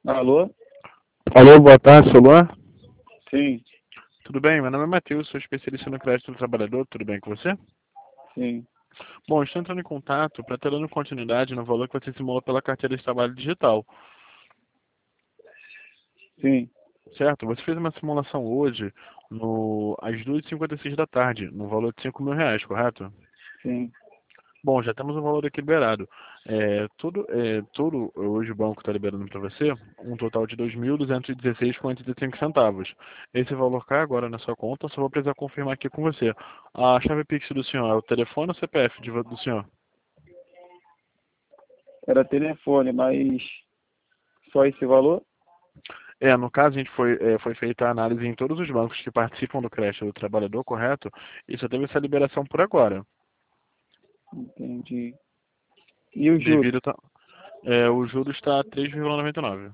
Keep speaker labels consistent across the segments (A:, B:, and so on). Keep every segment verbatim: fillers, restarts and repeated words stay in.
A: Alô?
B: Alô, boa tarde, seu Luan?
A: Sim,
B: Tudo bem? Meu nome é Matheus, sou especialista no crédito do trabalhador, tudo bem com você?
A: sim,
B: Bom, estou entrando em contato para estar dando continuidade no valor que você simulou pela carteira de trabalho digital,
A: sim,
B: certo? Você fez uma simulação hoje, no, às duas e cinquenta e seis da tarde, no valor de cinco mil reais, correto?
A: sim.
B: Bom, já temos o valor aqui liberado. É, tudo, é, tudo, hoje o banco está liberando para você um total de dois mil duzentos e dezesseis vírgula oitenta e cinco centavos. Esse valor cai agora na sua conta, só vou precisar confirmar aqui com você. A chave Pix do senhor é o telefone ou C P F de vo- do senhor?
A: Era telefone, mas só esse valor?
B: É, no caso, a gente foi, é, foi feita a análise em todos os bancos que participam do crédito do trabalhador, correto? E só teve essa liberação por agora.
A: Entendi. E os juros?
B: Devido, tá, é, o juro está a três vírgula noventa e nove.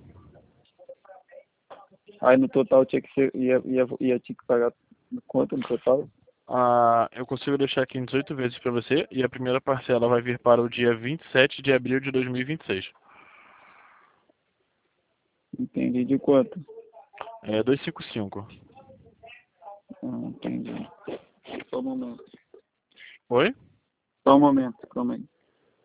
A: Aí no total tinha que ser, ia, ia, ia ter que pagar quanto no total?
B: Ah, eu consigo deixar aqui em dezoito vezes para você e a primeira parcela vai vir para o dia vinte e sete de abril de dois mil e vinte e seis.
A: Entendi. De quanto?
B: É duzentos e cinquenta e cinco.
A: Ah, entendi. Só um momento.
B: Oi?
A: Só um momento, calma aí.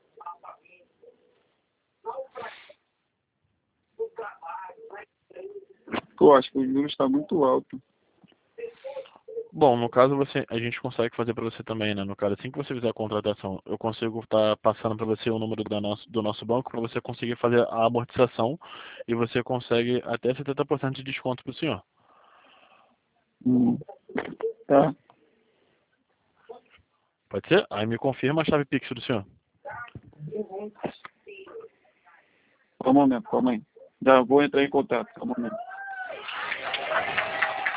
A: Pô, acho que o juros está muito alto.
B: Bom, no caso você, a gente consegue fazer para você também, né? No caso, assim que você fizer a contratação, eu consigo estar passando para você o número da nosso, do nosso banco para você conseguir fazer a amortização e você consegue até setenta por cento de desconto para o senhor.
A: Hum, tá.
B: Pode ser? Aí me confirma a chave Pix do senhor.
A: Só um momento, calma aí. Já vou entrar em contato, só um momento.